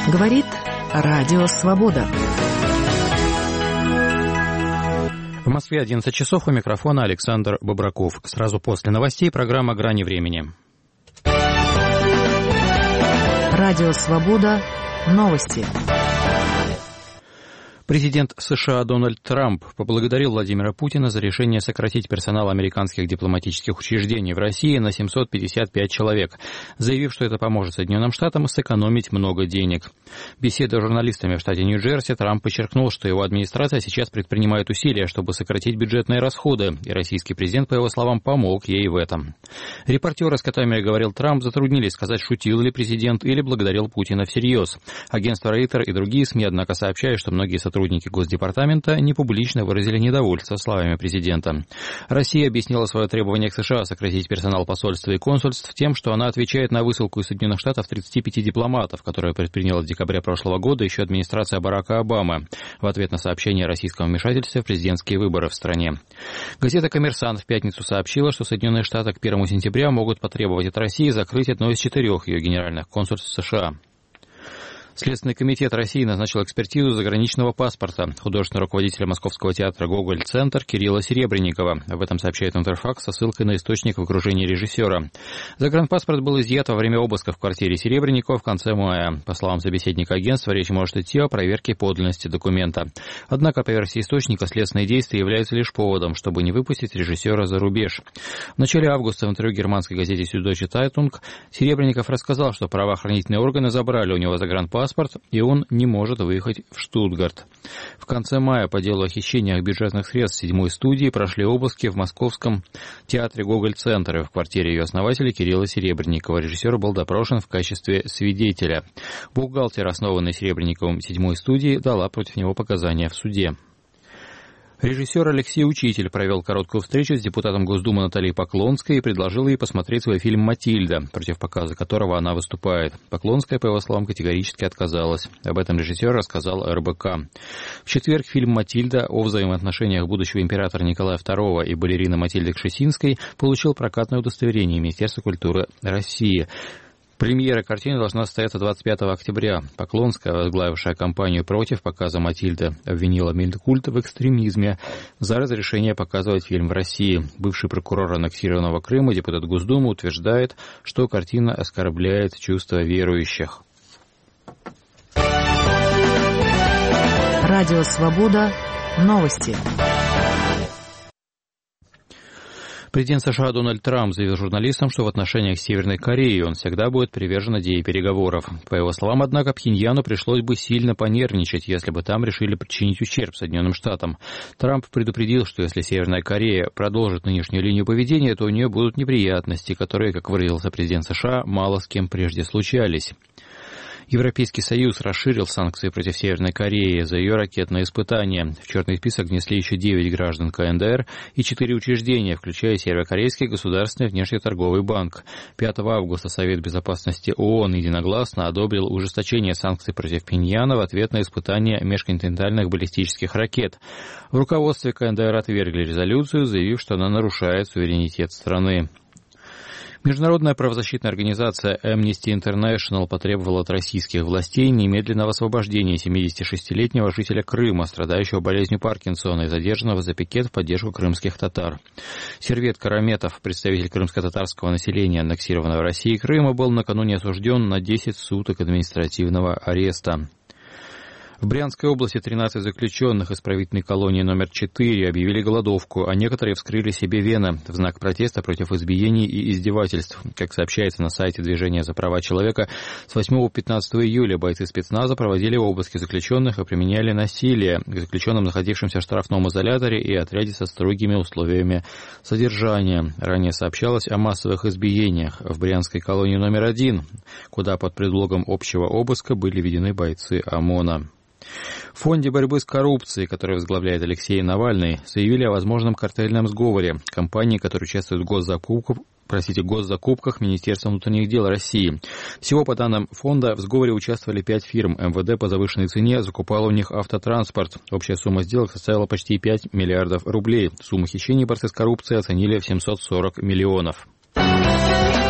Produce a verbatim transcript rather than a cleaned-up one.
Говорит Радио Свобода. В Москве одиннадцать часов, у микрофона Александр Бобраков. Сразу после новостей программа «Грани времени». Радио Свобода. Новости. Президент США Дональд Трамп поблагодарил Владимира Путина за решение сократить персонал американских дипломатических учреждений в России на семьсот пятьдесят пять человек, заявив, что это поможет Соединенным Штатам сэкономить много денег. Беседуя с журналистами в штате Нью-Джерси, Трамп подчеркнул, что его администрация сейчас предпринимает усилия, чтобы сократить бюджетные расходы, и российский президент, по его словам, помог ей в этом. Репортеры, с которыми говорил Трамп, затруднились сказать, шутил ли президент или благодарил Путина всерьез. Агентство Рейтер и другие СМИ, однако, сообщают, что многие сотрудники Сотрудники Госдепартамента непублично выразили недовольство словами президента. Россия объяснила свое требование к США сократить персонал посольства и консульств тем, что она отвечает на высылку из Соединенных Штатов тридцати пяти дипломатов, которые предприняла в декабре прошлого года еще администрация Барака Обамы в ответ на сообщение о российском вмешательстве в президентские выборы в стране. Газета «Коммерсант» в пятницу сообщила, что Соединенные Штаты к первому сентября могут потребовать от России закрыть одно из четырех ее генеральных консульств США. Следственный комитет России назначил экспертизу заграничного паспорта художественного руководителя Московского театра «Гоголь-центр» Кирилла Серебренникова. Об этом сообщает Интерфакс со ссылкой на источник в окружении режиссера. Загранпаспорт был изъят во время обыска в квартире Серебренникова в конце мая. По словам собеседника агентства, речь может идти о проверке подлинности документа. Однако, по версии источника, следственные действия являются лишь поводом, чтобы не выпустить режиссера за рубеж. В начале августа в интервью германской газете «Süddeutsche Zeitung» Серебренников рассказал, что правоохранительные органы забрали у него загранпаспорт, и он не может выехать в Штутгарт. В конце мая по делу о хищениях бюджетных средств седьмой студии прошли обыски в московском театре «Гоголь-центр» и в квартире ее основателя Кирилла Серебренникова. Режиссер был допрошен в качестве свидетеля. Бухгалтер, основанный Серебренниковым седьмой студии, дала против него показания в суде. Режиссер Алексей Учитель провел короткую встречу с депутатом Госдумы Натальей Поклонской и предложил ей посмотреть свой фильм «Матильда», против показа которого она выступает. Поклонская, по его словам, категорически отказалась. Об этом режиссер рассказал эр бэ ка. В четверг фильм «Матильда» о взаимоотношениях будущего императора Николая второго и балерины Матильды Кшесинской получил прокатное удостоверение Министерства культуры России. Премьера картины должна состояться двадцать пятого октября. Поклонская, возглавившая кампанию против показа «Матильды», обвинила Минкульт в экстремизме за разрешение показывать фильм в России. Бывший прокурор аннексированного Крыма, депутат Госдумы, утверждает, что картина оскорбляет чувства верующих. Радио «Свобода». Новости. Президент США Дональд Трамп заявил журналистам, что в отношениях с Северной Кореей он всегда будет привержен идее переговоров. По его словам, однако, Пхеньяну пришлось бы сильно понервничать, если бы там решили причинить ущерб Соединенным Штатам. Трамп предупредил, что если Северная Корея продолжит нынешнюю линию поведения, то у нее будут неприятности, которые, как выразился президент США, мало с кем прежде случались. Европейский Союз расширил санкции против Северной Кореи за ее ракетные испытания. В черный список внесли еще девять граждан ка эн дэ эр и четыре учреждения, включая Северокорейский государственный внешнеторговый банк. пятого августа Совет Безопасности ООН единогласно одобрил ужесточение санкций против Пхеньяна в ответ на испытания межконтинентальных баллистических ракет. В руководстве ка эн дэ эр отвергли резолюцию, заявив, что она нарушает суверенитет страны. Международная правозащитная организация Amnesty International потребовала от российских властей немедленного освобождения семидесятишестилетнего жителя Крыма, страдающего болезнью Паркинсона и задержанного за пикет в поддержку крымских татар. Сервет Караметов, представитель крымско-татарского населения аннексированного Россией Крыма, был накануне осужден на десять суток административного ареста. В Брянской области тринадцать заключенных исправительной колонии номер четыре объявили голодовку, а некоторые вскрыли себе вены в знак протеста против избиений и издевательств. Как сообщается на сайте Движения за права человека, с восьмого по пятнадцатое июля бойцы спецназа проводили обыски заключенных и применяли насилие к заключенным, находившимся в штрафном изоляторе и отряде со строгими условиями содержания. Ранее сообщалось о массовых избиениях в Брянской колонии номер один, куда под предлогом общего обыска были введены бойцы ОМОНа. В Фонде борьбы с коррупцией, который возглавляет Алексей Навальный, заявили о возможном картельном сговоре компаний, которые участвуют в госзакупках, простите, госзакупках Министерства внутренних дел России. Всего, по данным фонда, в сговоре участвовали пять фирм. эм вэ дэ по завышенной цене закупало у них автотранспорт. Общая сумма сделок составила почти пять миллиардов рублей. Сумму хищений борцы с коррупцией оценили в семьсот сорок миллионов.